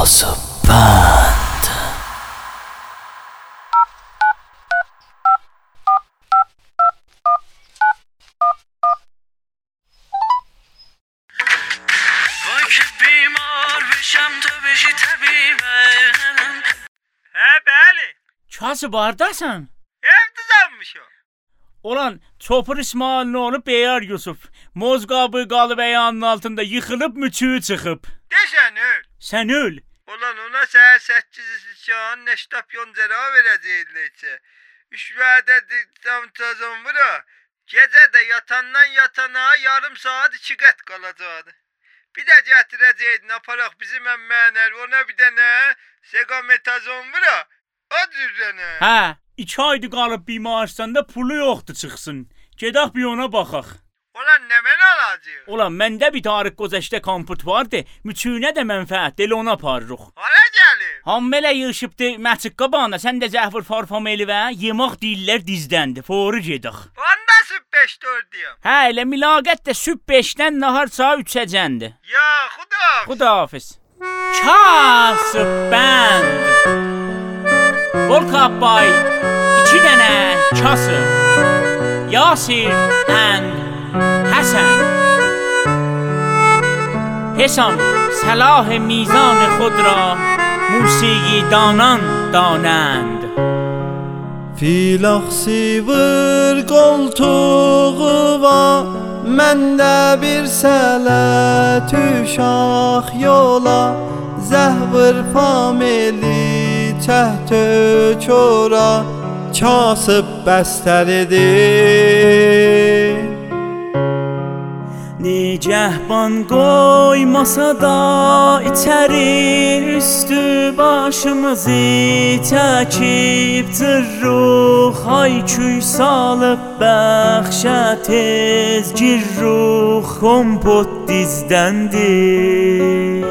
Casaband. وای که بیمار بشم تو بشی طبیبم. بله Kasabardasın. evdizənmişim. Ulan Çopur İsmail'in oğlu Beyar Yusuf Mozqabı qalıb ayağının altında yıxılıb müçüyü çıxıb. Desən öl. Sən öl. Ulan ona səhər 8 can neştap yoncera verəcəklər. Üç vədə tam tazım bura. Gecə də yatandan yatana yarım saat 2 qat qalacaqdı. Bir də gətirəcəydin aparaq bizim əmmənər ona bir dənə segametazon bura. O cürrənə. Hə, 2 aydır qalıb bimaristanda pulu yoxdur çıxsın. Gedək bir ona baxaq. Ulan nə mən alacaq? Ulan məndə bir tarix gözəşdə komput vardı. Müçüyünə də mənfəətli elə ona aparırıq. Hara gəlir? Hammelə yığışıbdı məçik qabağına. Sən də zəhvur farfameli və yemək deyirlər dizdəndi. Foru gedək. Onda süb 5-4 deyəm. Hə, elə milaqət də süb 5-dən nahar saat 3-əcəndi. Ya xuda. Xudahafiz. Kasaband. Volkabay 2 dənə kasıb. Yasir and Hasan. حسام صلاح میزان خود را موسیقی دانان دانند. Filaxsi vır qoltuğu var, məndə bir sələt uşaq yola, zəhvır fameli çəhtö çora, kasıb bəstər edir. Nigehban koymasa da içeri üstü başımızı çekip zırruh hayküy salıp bəxşə tez girruh kompot dizdendir.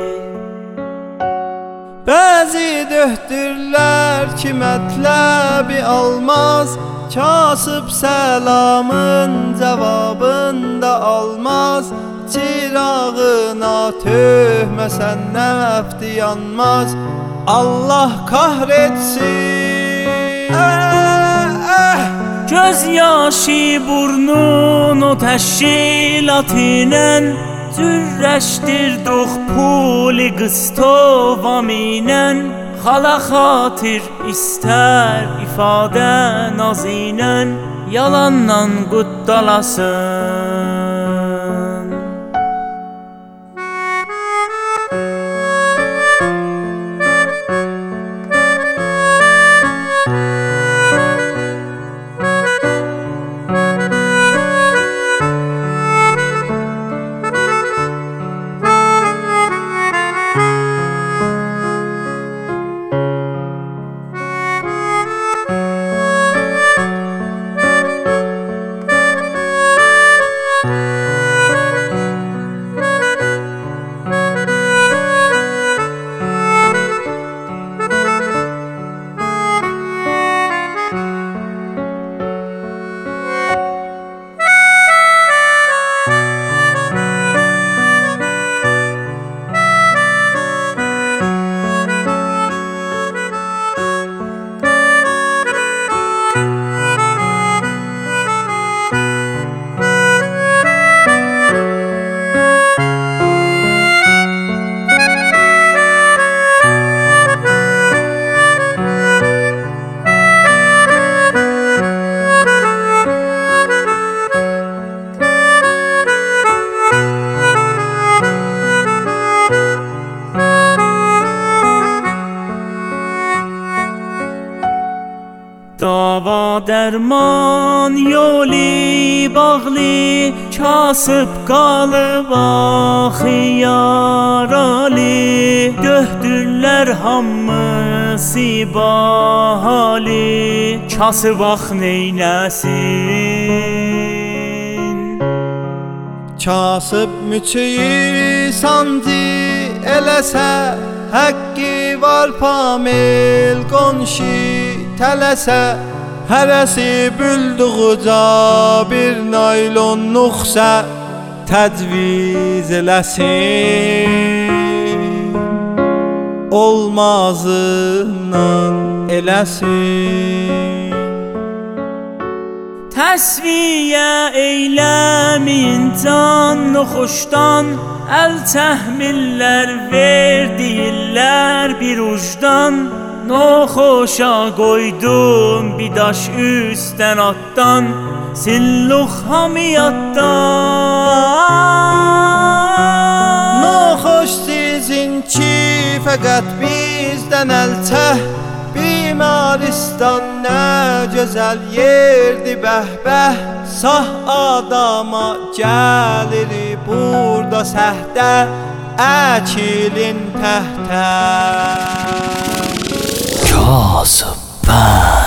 Bəzi döhdürlər ki mətləbi almaz, kasıb səlamın cavabında almaz. Çırağına töhməsən nəfti yanmaz, Allah kahretsin. Göz yaşı burnun o təşkilatinen Cürrəşdirduq puli qıstovaminen. Xala xatir istər ifadə nazinen, yalandan quddalasın. Dava derman yoli bağlı, kasıb qalıb axı yaralı. Döhdürlər hamısı bahali, kasıb ax neynəsin. Kasıb müçüyü sancı eləsə, həqqi var pamil qonşu tələsə. Hərəsi bülduğuca bir naylonluqsə təcviz eləsin. olmazından eləsin. Təsviyə eyləmin canlı xoşdan, əl təhmillər verdiyirlər bir ucdan. Noxoşa qoydum bir daş üstdən atdan, silluq hamiyatdan. Noxoş sizin ki fəqət bizdən əlçəh, Bimaristan nə gözəl yerdi bəh-bəh. Sah adama gəlir burada səhdə, əkilin təhtə. Kasıb.